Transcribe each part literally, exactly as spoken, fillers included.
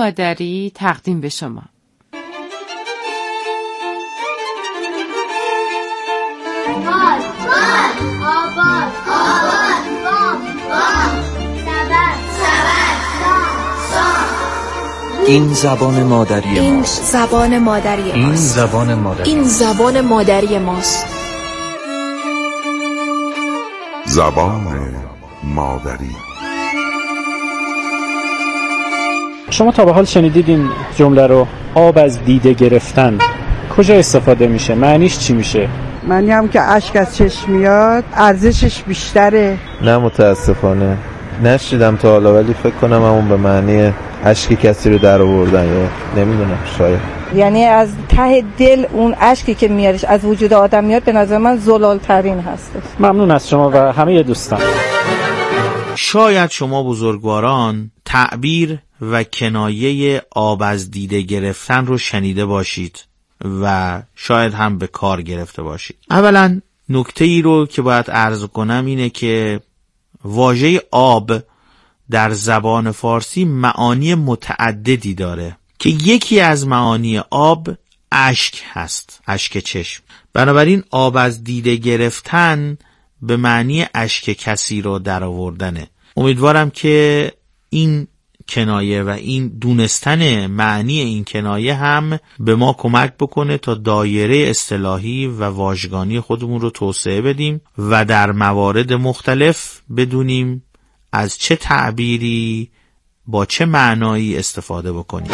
مادری تقدیم به شما. باد باد آباد آباد بام بام سبد سبد سام سام. این زبان مادری این ماست. زبان مادری این ماست. زبان مادری این زبان مادری ماست. زبان مادری. شما تا به حال شنیدید این جمله رو؟ آب از دیده گرفتن کجا استفاده میشه؟ معنیش چی میشه؟ معنی هم که اشک از چشم میاد ارزشش بیشتره. نه متاسفانه نشیدم تا حالا، ولی فکر کنم همون به معنی اشک کسی رو در آوردن، یا نمیدونم شاید. یعنی از ته دل اون اشکی که میادش از وجود آدم میاد، به نظر من زلال ترین هست. ممنون از شما و همه دوستان. شاید شما بزرگواران تعبیر و کنایه آب از دیده گرفتن رو شنیده باشید و شاید هم به کار گرفته باشید. اولا نکته ای رو که باید عرض کنم اینه که واژه آب در زبان فارسی معانی متعددی داره که یکی از معانی آب اشک هست، اشک چشم. بنابراین آب از دیده گرفتن به معنی اشک کسی رو در آوردنه. امیدوارم که این کنایه و این دونستن معنی این کنایه هم به ما کمک بکنه تا دایره اصطلاحی و واژگانی خودمون رو توسعه بدیم و در موارد مختلف بدونیم از چه تعبیری با چه معنایی استفاده بکنیم.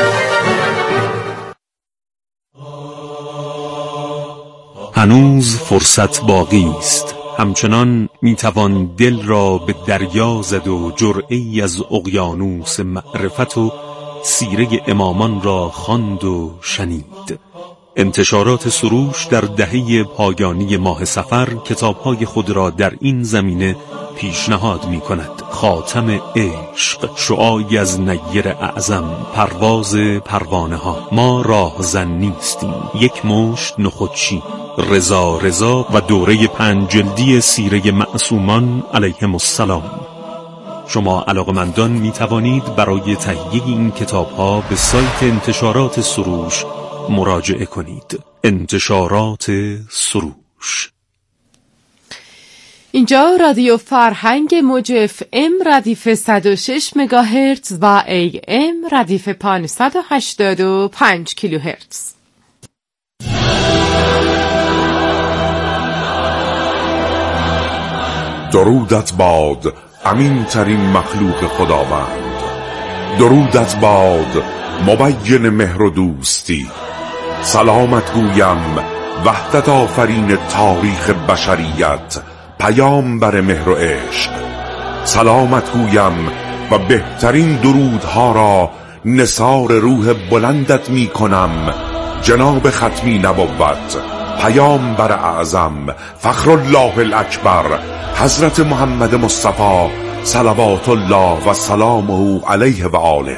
هنوز فرصت باقی است، همچنان میتوان دل را به دریا زد و جرعه‌ای از اقیانوس معرفت و سیره امامان را خواند و شنید. انتشارات سروش در دهه پایانی ماه صفر کتاب‌های خود را در این زمینه پیشنهاد می‌کند. خاتم عشق، شعاعی از نیر اعظم، پرواز پروانه ها. ما راهزن نیستیم، یک مشت نخودچی، رضا رضا و دوره پنج جلدی سیره معصومان علیهم السلام. شما علاقمندان می توانید برای تهیه این کتاب ها به سایت انتشارات سروش مراجعه کنید. انتشارات سروش. اینجا رادیو فرهنگ موج اف ام ردیف صد و شش مگاهرتز و ای ام ردیف پانصد و هشتاد و پنج کیلوهرتز. درودت باد امین ترین مخلوق خداوند، درودت باد مبین مهر و دوستی. سلامت گویم وحدت آفرین تاریخ بشریت، پیامبر مهر و عشق. سلامت گویم و بهترین درودها را نثار روح بلندت می کنم، جناب ختمی نبوت، پیامبر اعظم، فخر الله الاکبر، حضرت محمد مصطفی صلوات الله و سلامه علیه و آله.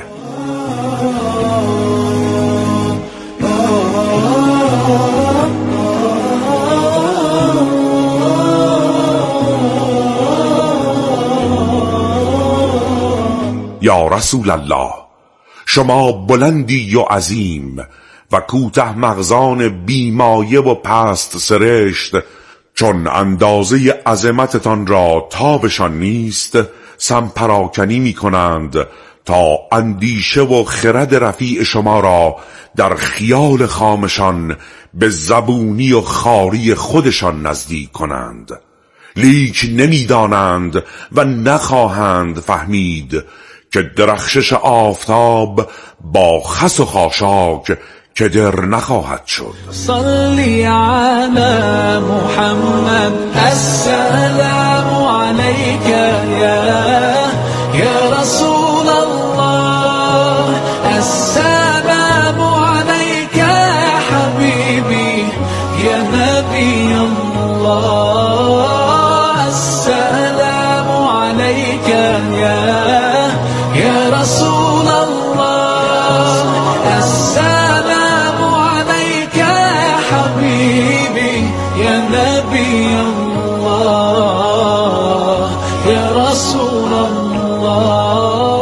یا رسول الله، شما بلندی و عظیم و کوته مغزان بیمایه و پست سرشت، چون اندازه عظمتتان را تابشان نیست، سمپراکنی می کنند تا اندیشه و خرد رفیع شما را در خیال خامشان به زبونی و خاری خودشان نزدیک کنند. لیک نمی دانند و نخواهند فهمید که درخشش آفتاب با خس و خاشاک که در نخواهد شد. صلی علی محمد السلام علیک یا یا رسول الله، السلام علیک یا حبیبی یا نبی الله، السلام علیک یا یا رسول الله، السلام علیک یا حبیبی یا نبی الله یا رسول الله.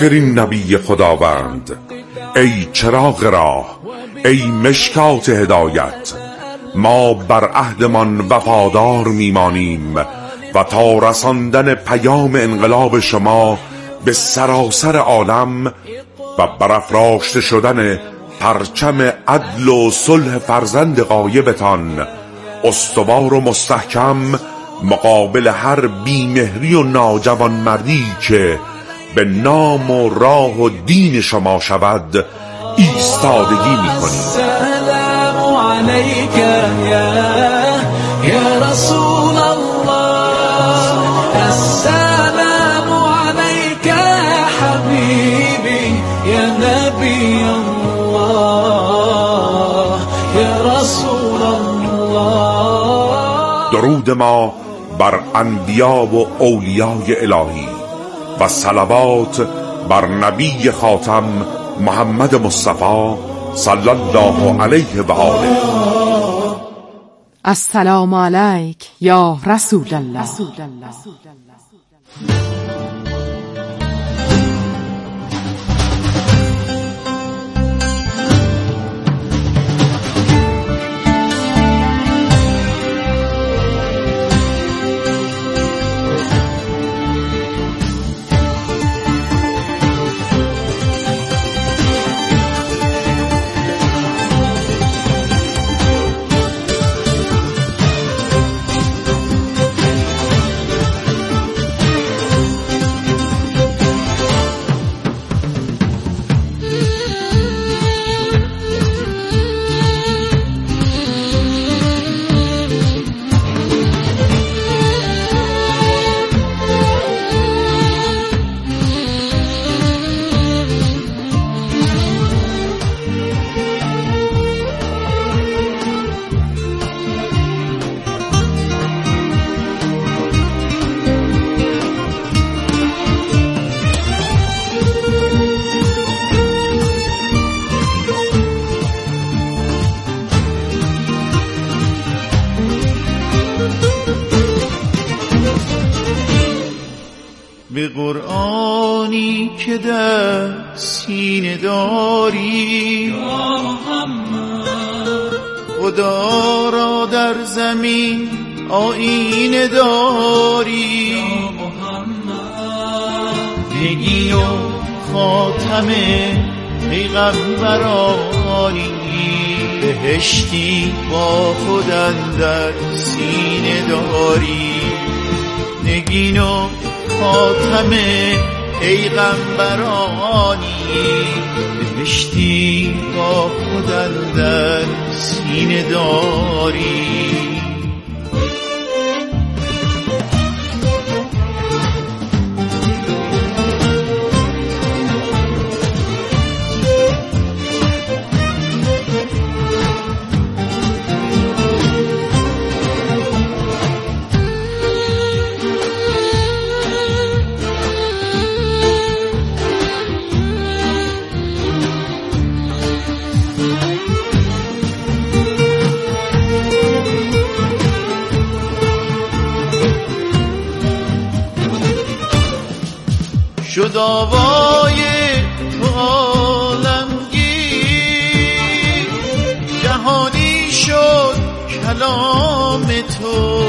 آخرین نبی خداوند، ای چراغ راه، ای مشکات هدایت، ما بر عهدمان وفادار میمانیم و تا رساندن پیام انقلاب شما به سراسر عالم و برافراشته شدن پرچم عدل و صلح فرزند غایبتان استوار و مستحکم مقابل هر بیمهری و ناجوانمردی که به نام و راه و دین شما شود ایستادگی می‌کنیم. السلام علیک یا یا رسول الله، السلام علیک یا حبیبی یا نبی الله یا رسول الله. درود ما بر انبیا و اولیای الهی و صلوات بر نبی خاتم محمد مصطفی صلی الله علیه و آله. السلام علیک یا رسول الله. به قرآنی که در سینه داری، خدا را در زمین آیینه داری، نگین و خاتم پیغمبرانی، بهشتی با خود اندر سینه داری، نگین و خاتم پیغمبرانی، بهشتی با خود اندر سینه داری. شد آوای تو عالمگیر، جهانی شد کلام تو،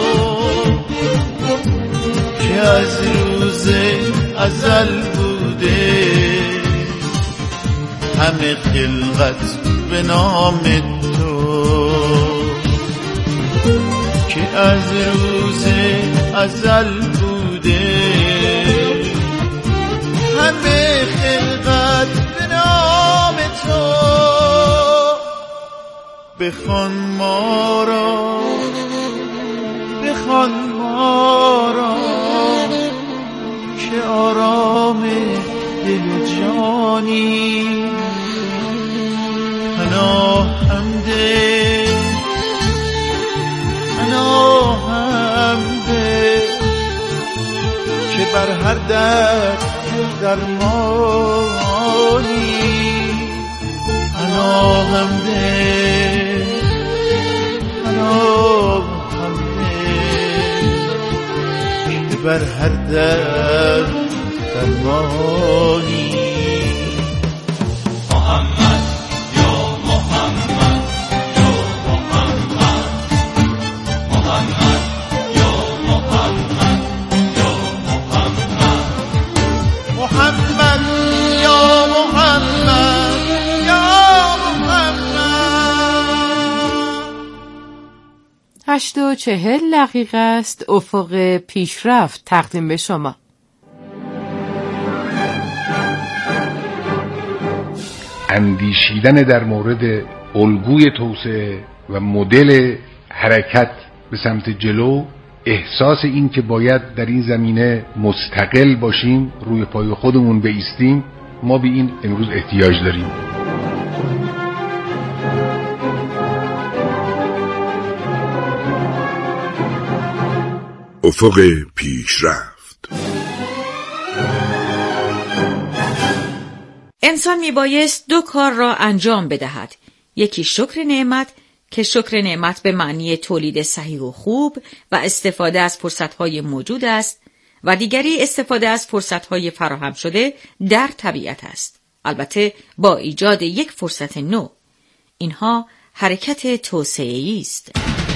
که از روز ازل بوده همه خلقت به نام تو، که از روز ازل بوده همه خلقت به نام تو. بخوان ما را، بخوان ما را، که آرام دل و جانی، پناهم ده، پناهم ده، که بر هر درد درمانی، پناهم ده، پناهم ده، که بر هر درد درمانی. هشت و چهل دقیقه است. افق پیشرفت تقدیم به شما. اندیشیدن در مورد الگوی توسعه و مدل حرکت به سمت جلو، احساس این که باید در این زمینه مستقل باشیم، روی پای خودمون بایستیم، ما به این امروز احتیاج داریم. افق پیشرفت. انسان میبایست دو کار را انجام بدهد. یکی شکر نعمت که شکر نعمت به معنی تولید صحیح و خوب و استفاده از فرصتهای موجود است و دیگری استفاده از فرصتهای فراهم شده در طبیعت است. البته با ایجاد یک فرصت نو. اینها حرکت توسعه‌ای است.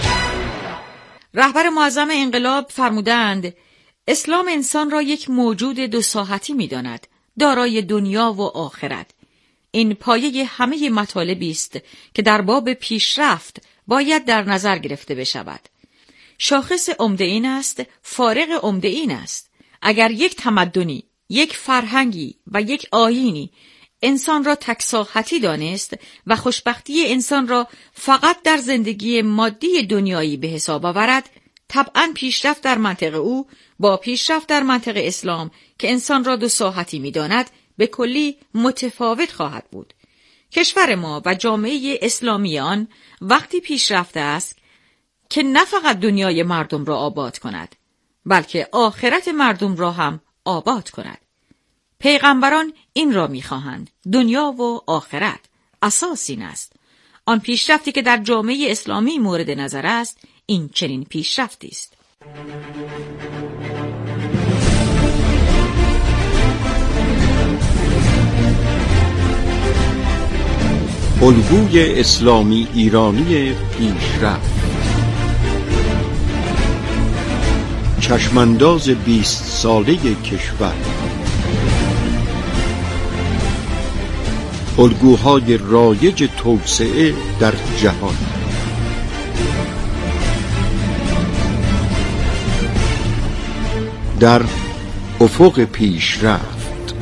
رهبر معظم انقلاب فرمودند اسلام انسان را یک موجود دو ساحتی می‌داند، دارای دنیا و آخرت. این پایه همه مطالبی است که در باب پیشرفت باید در نظر گرفته بشود. شاخص عمده این است، فارق عمده این است. اگر یک تمدنی، یک فرهنگی و یک آیینی انسان را تک ساحتی دانست و خوشبختی انسان را فقط در زندگی مادی دنیایی به حساب آورد، طبعاً پیشرفت در منطقه او با پیشرفت در منطقه اسلام که انسان را دو ساحتی می‌داند به کلی متفاوت خواهد بود. کشور ما و جامعه اسلامی آن وقتی پیشرفته است که نه فقط دنیای مردم را آباد کند، بلکه آخرت مردم را هم آباد کند. پیغمبران این را می‌خواهند، دنیا و آخرت. اساس این است. آن پیشرفتی که در جامعه اسلامی مورد نظر است، این چنین پیشرفتی است. الگوی اسلامی ایرانی پیشرفت، چشمانداز بیست ساله کشور، الگوهای رایج توسعه در جهان. در افق پیشرفت.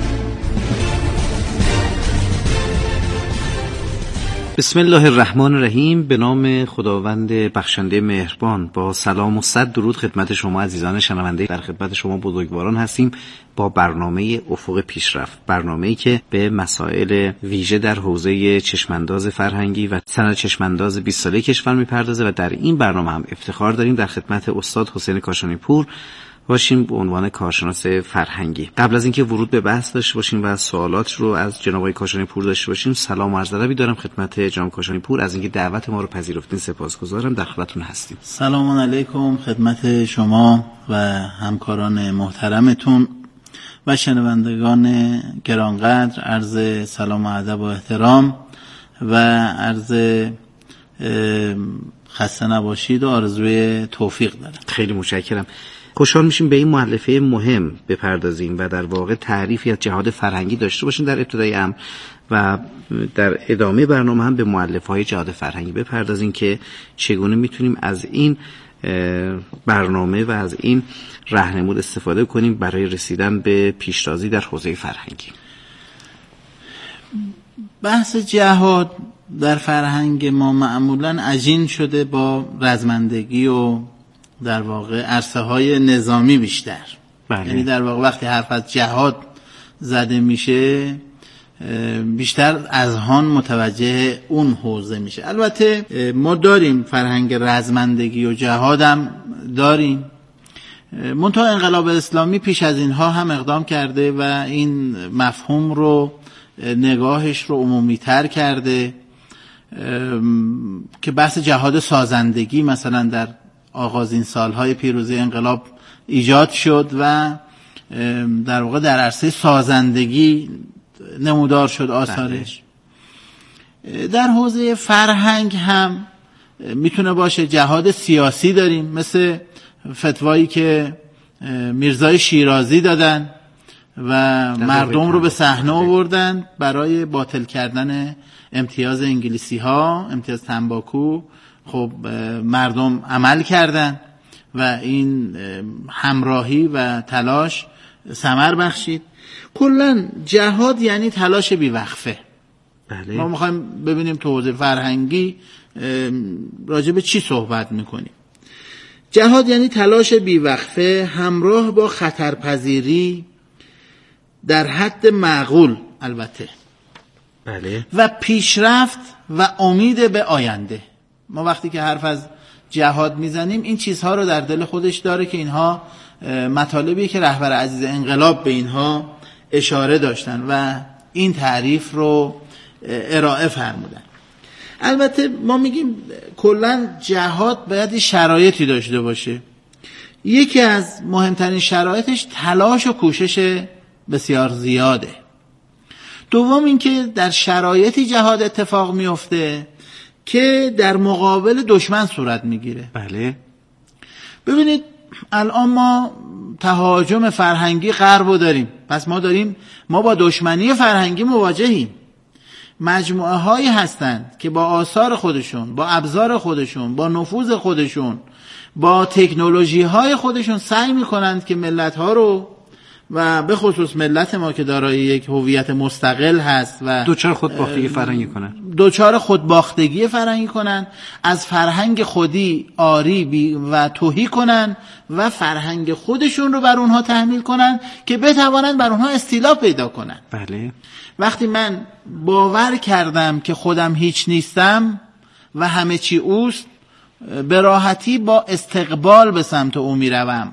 بسم الله الرحمن الرحیم. به نام خداوند بخشنده مهربان. با سلام و صد درود خدمت شما عزیزان شنونده. در خدمت شما بزرگواران هستیم با برنامه افق پیشرفت، برنامه‌ای که به مسائل ویژه در حوزه چشمانداز فرهنگی و سند چشمانداز بیست ساله کشور میپردازه و در این برنامه هم افتخار داریم در خدمت استاد حسین کاشانی پور باشیم به عنوان کارشناس فرهنگی. قبل از اینکه ورود به بحث داشته باشیم و سوالات رو از جناب آقای کاشانی پور داشته باشیم، سلام و عرض ادبی دارم خدمت جناب کاشانی پور. از اینکه دعوت ما رو پذیرفتین سپاسگزارم. در خدمتتون هستیم. سلام علیکم خدمت شما و همکاران محترمتون و شنوندگان گرانقدر. عرض سلام و ادب و احترام و عرض خسته نباشید و آرزوی توفیق دارم. خیلی متشکرم. خوشحال میشیم به این مؤلفه مهم بپردازیم و در واقع تعریفی از جهاد فرهنگی داشته باشیم در ابتدای امر و در ادامه برنامه هم به مؤلفه‌های جهاد فرهنگی بپردازیم که چگونه میتونیم از این برنامه و از این راهنمود استفاده کنیم برای رسیدن به پیشتازی در حوزه فرهنگی. بحث جهاد در فرهنگ ما معمولاً عجین شده با رزمندگی و در واقع عرصه های نظامی بیشتر. بله. یعنی در واقع وقتی حرف از جهاد زده میشه بیشتر اذهان متوجه اون حوزه میشه. البته ما داریم فرهنگ رزمندگی و جهاد هم داریم، منتها انقلاب اسلامی پیش از اینها هم اقدام کرده و این مفهوم رو نگاهش رو عمومی تر کرده که بحث جهاد سازندگی مثلا در آغازین سالهای پیروزی انقلاب ایجاد شد و در واقع در عرصه سازندگی نمودار شد آثارش. در حوزه فرهنگ هم میتونه باشه. جهاد سیاسی داریم، مثل فتوایی که میرزای شیرازی دادن و مردم رو به صحنه آوردن برای باطل کردن امتیاز انگلیسی ها، امتیاز تنباکو خب مردم عمل کردن و این همراهی و تلاش ثمر بخشید. کلا جهاد یعنی تلاش بیوقفه. بله. ما میخوایم ببینیم تو حوزه فرهنگی راجع به چی صحبت میکنیم. جهاد یعنی تلاش بیوقفه همراه با خطرپذیری در حد معقول البته. بله. و پیشرفت و امید به آینده. ما وقتی که حرف از جهاد میزنیم این چیزها رو در دل خودش داره که اینها مطالبی که رهبر عزیز انقلاب به اینها اشاره داشتن و این تعریف رو ارائه فرمودن. البته ما میگیم کلا جهاد باید شرایطی داشته باشه. یکی از مهمترین شرایطش تلاش و کوشش بسیار زیاده. دوم اینکه در شرایطی جهاد اتفاق میفته که در مقابل دشمن صورت میگیره. بله. ببینید الان ما تهاجم فرهنگی غرب رو داریم، پس ما داریم ما با دشمنی فرهنگی مواجهیم. مجموعه هایی هستند که با آثار خودشون، با ابزار خودشون، با نفوذ خودشون، با تکنولوژی های خودشون سعی میکنند که ملت ها رو و به خصوص ملت ما که دارای یک هویت مستقل هست و دوچار خودباختگی فرهنگی کنن دوچار خودباختگی فرهنگی کنن، از فرهنگ خودی آری بی و تهی کنن و فرهنگ خودشون رو بر اونها تحمیل کنن که بتوانند بر اونها استیلا پیدا کنن. بله. وقتی من باور کردم که خودم هیچ نیستم و همه چی اوست، به راحتی با استقبال به سمت او میروم.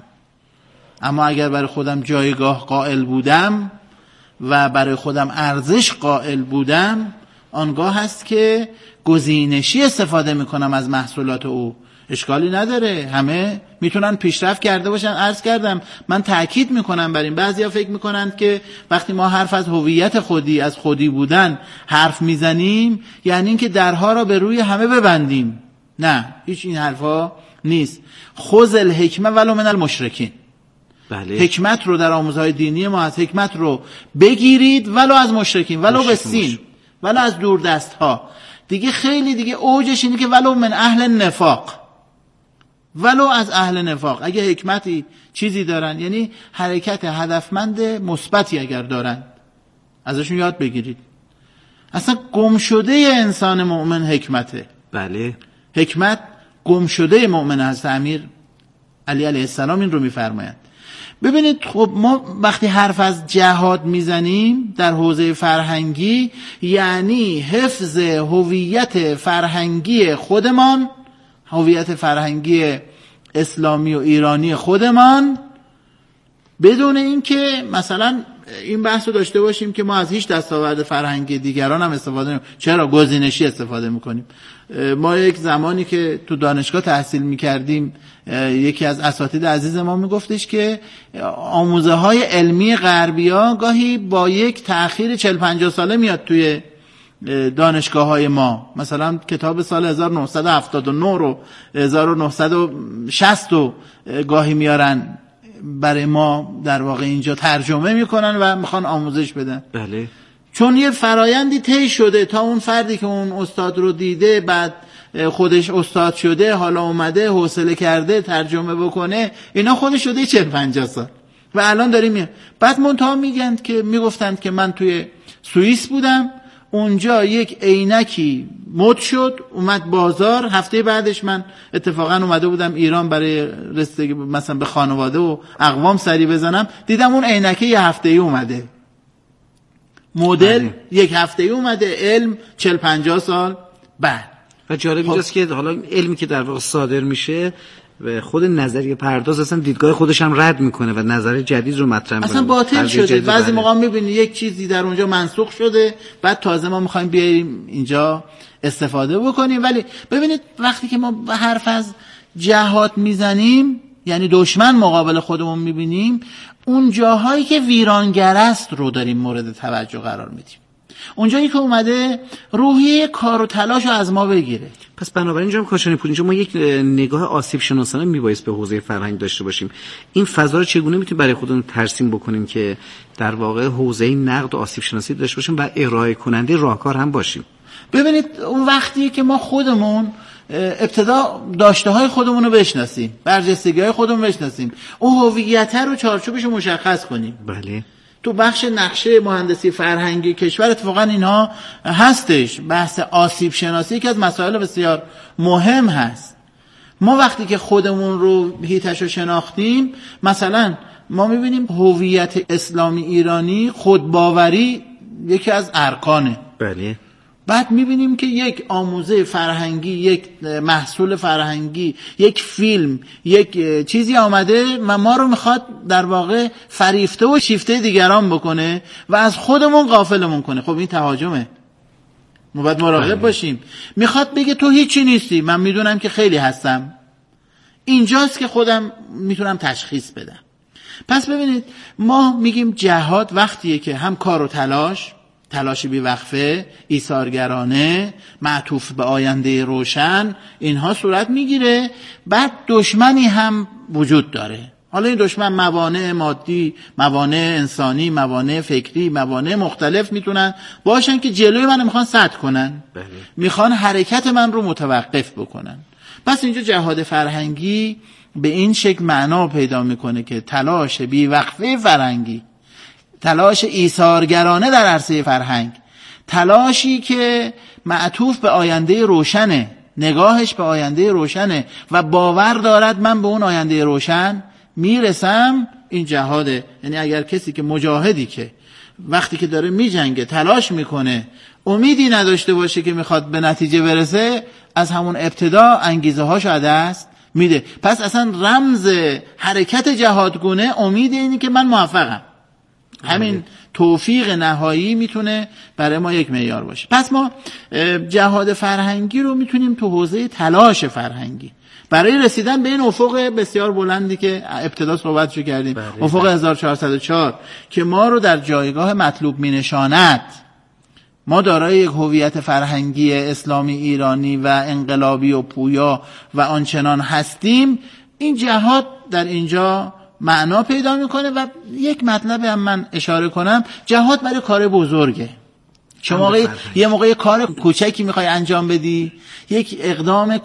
اما اگر برای خودم جایگاه قائل بودم و برای خودم ارزش قائل بودم، آنگاه هست که گزینشی استفاده میکنم از محصولات او. اشکالی نداره، همه میتونن پیشرفت کرده باشن. عرض کردم من تأکید میکنم بر این. بعضیا فکر میکنند که وقتی ما حرف از هویت خودی، از خودی بودن حرف میزنیم یعنی این که درها را به روی همه ببندیم. نه، هیچ این حرفا نیست. خذ الحکمه ولو من المشرکین. بله. حکمت رو در آموزهای دینی ما از حکمت رو بگیرید ولو از مشرکین، ولو به سین، ولو از دور دست ها. دیگه خیلی دیگه اوجش اینه که ولو من اهل نفاق، ولو از اهل نفاق. اگه حکمتی چیزی دارن، یعنی حرکت هدفمند مثبتی اگر دارن، ازشون یاد بگیرید. اصلا گم شده انسان مؤمن حکمته. بله. حکمت گم شده مؤمن هست. امیر علی علیه السلام این رو میفرمایند. ببینید خب ما وقتی حرف از جهاد میزنیم در حوزه فرهنگی یعنی حفظ هویت فرهنگی خودمان، هویت فرهنگی اسلامی و ایرانی خودمان، بدون اینکه مثلا این بحث رو داشته باشیم که ما از هیچ دستاورد فرهنگی دیگران هم استفاده نمی. چرا گزینشی استفاده میکنیم؟ ما یک زمانی که تو دانشگاه تحصیل میکردیم یکی از اساتید عزیز ما میگفتش که آموزه های علمی غربی ها گاهی با یک تأخیر چهل پنجاه ساله میاد توی دانشگاه های ما. مثلا کتاب سال هزار و نهصد و هفتاد و نه رو هزار و نهصد و شصت رو گاهی میارن برای ما در واقع اینجا ترجمه میکنن و میخوان آموزش بدن. بله. چون یه فرایندی طی شده تا اون فردی که اون استاد رو دیده، بعد خودش استاد شده، حالا اومده حوصله کرده ترجمه بکنه، اینا خودش شده چهل پنجاه سال و الان داریم میاد. بعد منتها میگن که میگفتند که من توی سوئیس بودم، اونجا یک عینکی مد شد اومد بازار، هفته بعدش من اتفاقا اومده بودم ایران برای رسیدگی مثلا به خانواده و اقوام سری بزنم، دیدم اون عینکه یه هفته‌ای اومده، مدل بله. یک هفته‌ای اومده، علم چهل پنجاه سال بعد. و جالب اینجاست که حالا علمی که در واقع صادر میشه و خود نظریه پرداز اصلا دیدگاه خودش هم رد میکنه و نظر جدید رو مطرح میکنه، اصلا باطل شده. بعضی موقع میبینی یک چیزی در اونجا منسوخ شده، بعد تازه ما میخوایم بیاریم اینجا استفاده بکنیم. ولی ببینید وقتی که ما به حرف از جهاد میزنیم یعنی دشمن مقابل خودمون میبینیم، اون جاهایی که ویرانگر است رو داریم مورد توجه قرار میدیم، اونجایی که اومده روحیه کار و تلاش رو از ما بگیره. پس بنابراین اینجا هم کاشانی پور، اینجا ما یک نگاه آسیب شناسانه میبایست به حوزه فرهنگ داشته باشیم. این فضا رو چگونه میتونیم برای خودمون ترسیم بکنیم که در واقع حوزه نقد و آسیب شناسی داشته باشیم و ارائه کننده راهکار هم باشیم؟ ببینید اون وقتیه که ما خودمون ابتدا داشته های خودمون رو بشناسیم، برجستگی های خودمون بشناسیم، اون هویت رو چارچوبش رو مشخص کنیم. بله. تو بخش نقشه مهندسی فرهنگی کشور اتفاقا اینها هستش. بحث آسیب شناسی که از مسائل بسیار مهم هست. ما وقتی که خودمون رو هیتش رو شناختیم، مثلا ما میبینیم هویت اسلامی ایرانی خودباوری یکی از ارکانه. بله. بعد میبینیم که یک آموزه فرهنگی، یک محصول فرهنگی، یک فیلم، یک چیزی آمده و ما رو میخواد در واقع فریفته و شیفته دیگران بکنه و از خودمون غافلمون کنه. خب این تهاجمه. ما باید مراقب باشیم. میخواد بگه تو هیچی نیستی، من میدونم که خیلی هستم. اینجاست که خودم میتونم تشخیص بدم. پس ببینید ما میگیم جهاد وقتیه که هم کار و تلاش، تلاش بی وقفه، ایثارگرانه، معطوف به آینده روشن، اینها صورت میگیره. بعد دشمنی هم وجود داره. حالا این دشمن موانع مادی، موانع انسانی، موانع فکری، موانع مختلف میتونن باشن که جلوی من میخوان سد کنن. بله. میخوان حرکت من رو متوقف بکنن. پس اینجا جهاد فرهنگی به این شکل معنا پیدا میکنه که تلاش بی وقفه فرهنگی، تلاش ایثارگرانه در عرصه فرهنگ، تلاشی که معطوف به آینده روشنه، نگاهش به آینده روشنه و باور دارد من به اون آینده روشن میرسم. این جهاده. یعنی اگر کسی که مجاهدی که وقتی که داره میجنگه تلاش میکنه، امیدی نداشته باشه که میخواد به نتیجه برسه، از همون ابتدا انگیزه هاشو از دست میده. پس اصلا رمز حرکت جهادگونه امید اینی که من موفقم. همین توفیق نهایی میتونه برای ما یک معیار باشه. پس ما جهاد فرهنگی رو میتونیم تو حوزه تلاش فرهنگی برای رسیدن به این افق بسیار بلندی که ابتدا صحبتشو کردیم، بله. افق هزار و چهارصد و چهار که ما رو در جایگاه مطلوب مینشاند. ما دارای یک هویت فرهنگی اسلامی ایرانی و انقلابی و پویا و آنچنان هستیم. این جهاد در اینجا معنا پیدا میکنه. و یک مطلب هم من اشاره کنم، جهاد برای کار بزرگه. شما موقع یه موقع کار کوچکی میخوای انجام بدی، یک اقدام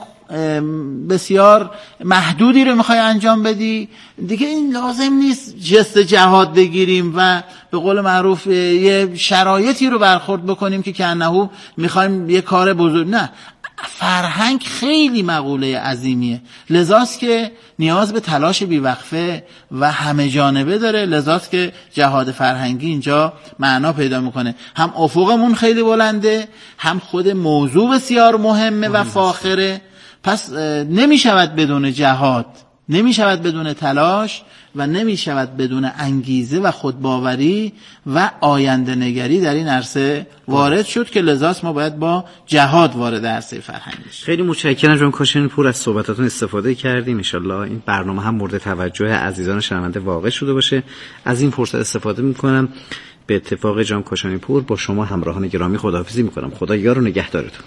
بسیار محدودی رو میخوای انجام بدی، دیگه این لازم نیست جست جهاد بگیریم و به قول معروف یه شرایطی رو برخورد بکنیم که کانه میخوایم یه کار بزرگ. نه، فرهنگ خیلی مقوله عظیمیه، لذاست که نیاز به تلاش بیوقفه و همه جانبه داره. لذاست که جهاد فرهنگی اینجا معنا پیدا میکنه. هم افقمون خیلی بلنده، هم خود موضوع بسیار مهمه و فاخره. پس نمی شود بدون جهاد، نمی شود بدون تلاش و نمی شود بدون انگیزه و خودباوری و آینده نگری در این عرصه وارد شد که لذاست ما باید با جهاد وارد عرصه فرهنگ بشیم. خیلی متشکرم جناب کاشانی پور، از صحبتاتون استفاده کردیم. ان شاء الله این برنامه هم مورد توجه عزیزان شنونده واقع شده باشه. از این فرصت استفاده میکنم به اتفاق جناب کاشانی پور با شما همراهان گرامی خداحافظی میکنم. خدا یار و نگهدارتون.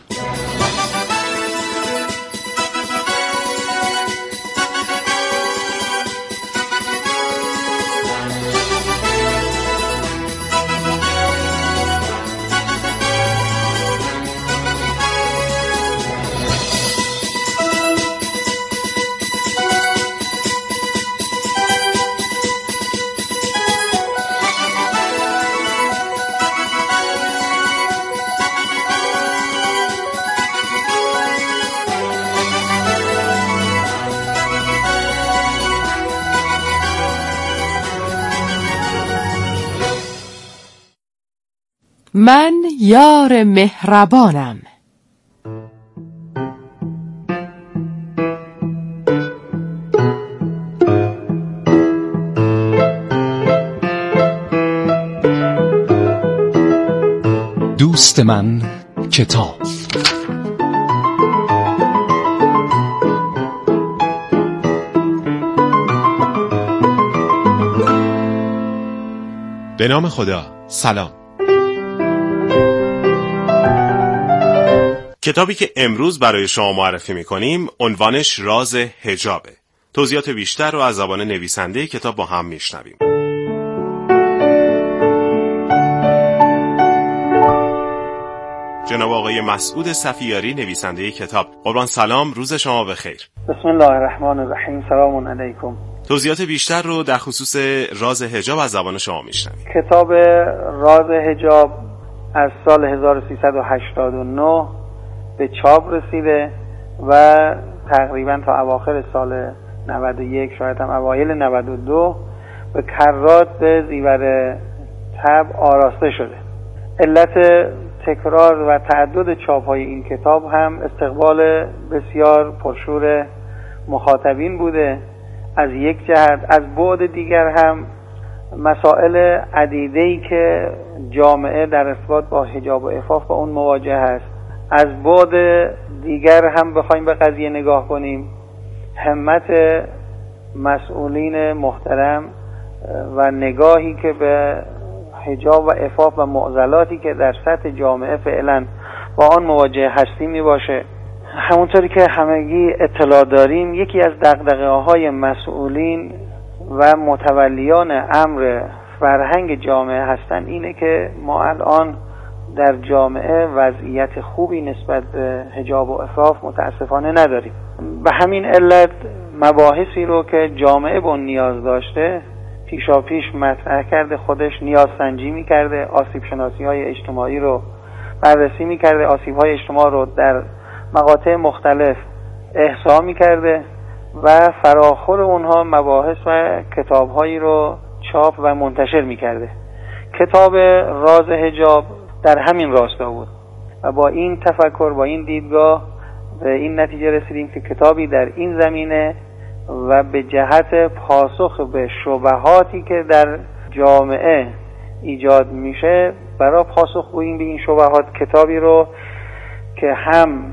من یار مهربانم. دوست من کتاب. به نام خدا. سلام. کتابی که امروز برای شما معرفی می‌کنیم عنوانش راز حجابه. توضیحات بیشتر رو از زبان نویسنده کتاب با هم میشنویم. جناب آقای مسعود صفیاری نویسنده کتاب. قربان سلام، روز شما بخیر. بسم الله الرحمن الرحیم. سلام علیکم. توضیحات بیشتر رو در خصوص راز حجاب از زبان شما میشنویم. کتاب راز حجاب از سال هزار و سیصد و هشتاد و نه به چاپ رسیده و تقریبا تا اواخر سال نود و یک، شاید هم اوایل نود و دو به کرات به زیور طبع آراسته شده. علت تکرار و تعدد چاپ‌های این کتاب هم استقبال بسیار پرشور مخاطبین بوده از یک جهت، از بعد دیگر هم مسائل عدیده‌ای که جامعه در ارتباط با حجاب و عفاف با اون مواجه است. از بعد دیگر هم بخوایم به قضیه نگاه کنیم، همت مسئولین محترم و نگاهی که به حجاب و عفاف و معضلاتی که در سطح جامعه فعلا با آن مواجه هستیم می باشه. همونطوری که همگی اطلاع داریم، یکی از دغدغه‌های مسئولین و متولیان امر فرهنگ جامعه هستند اینه که ما الان در جامعه وضعیت خوبی نسبت به حجاب و عفاف متاسفانه نداریم. به همین علت مباحثی رو که جامعه با نیاز داشته پیشا پیش مطرح کرده، خودش نیاز سنجی می‌کرده، آسیب شناسی های اجتماعی رو بررسی می‌کرده، آسیب های اجتماعی رو در مقاطع مختلف احصا می‌کرده و فراخور اونها مباحث و کتاب‌هایی رو چاپ و منتشر می‌کرده. کتاب راز حجاب در همین راستا بود و با این تفکر، با این دیدگاه به این نتیجه رسیدیم که کتابی در این زمینه و به جهت پاسخ به شبهاتی که در جامعه ایجاد میشه، برای پاسخگویی به این شبهات کتابی رو که هم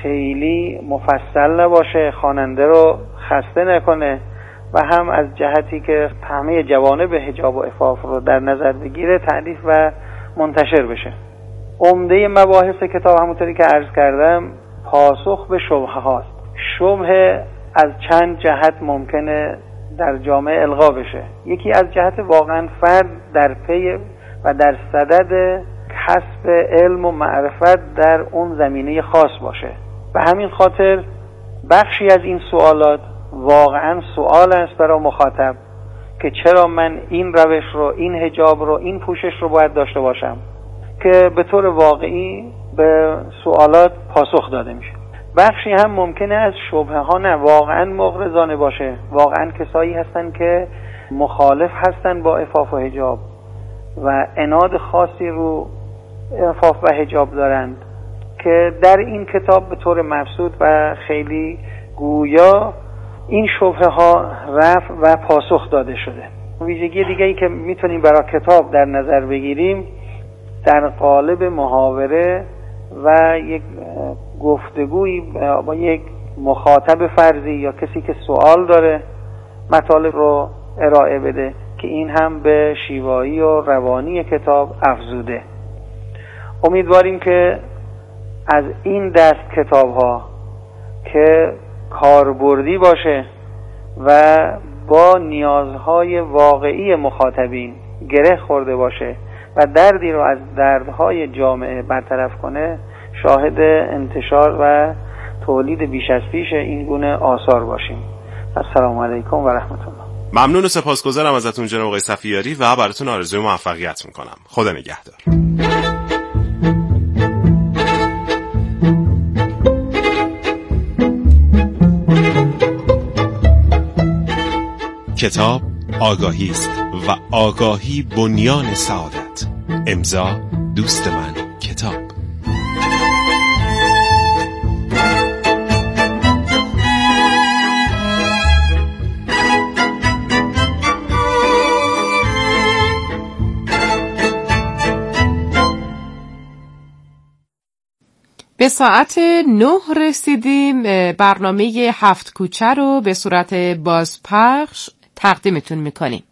خیلی مفصل نباشه، خواننده رو خسته نکنه و هم از جهتی که همه جوانب حجاب و عفاف رو در نظر بگیره تألیف و منتشر بشه. عمده مباحث کتاب همونطوری که عرض کردم پاسخ به شبهه هاست. شبهه از چند جهت ممکنه در جامعه القا بشه. یکی از جهت واقعا فرد در پی و در صدد کسب علم و معرفت در اون زمینه خاص باشه. به همین خاطر بخشی از این سوالات واقعا سوال است برای مخاطب که چرا من این روش رو، این حجاب رو، این پوشش رو باید داشته باشم، که به طور واقعی به سوالات پاسخ داده میشه. بخشی هم ممکنه از شبهه ها نه واقعا مغرضانه باشه، واقعا کسایی هستن که مخالف هستن با عفاف و حجاب و عناد خاصی رو عفاف و حجاب دارند که در این کتاب به طور مبسوط و خیلی گویا این شبهه ها رفع و پاسخ داده شده. ویژگی دیگه‌ای که میتونیم برای کتاب در نظر بگیریم در قالب محاوره و یک گفتگوی با یک مخاطب فرضی یا کسی که سوال داره مطالب رو ارائه بده که این هم به شیوایی و روانی کتاب افزوده. امیدواریم که از این دست کتاب ها که کاربردی باشه و با نیازهای واقعی مخاطبین گره خورده باشه و دردی رو از دردهای جامعه برطرف کنه، شاهد انتشار و تولید بیش از پیش این گونه آثار باشیم. السلام علیکم و رحمت الله. ممنون و سپاسگزارم ازتون جناب آقای صفیاری و براتون آرزوی موفقیت میکنم. خدا نگهدار. کتاب آگاهی است و آگاهی بنیان سعادت. امضا دوست من کتاب. به ساعت نه رسیدیم. برنامه هفت کوچه رو به صورت بازپخش تقدیمتون میکنیم.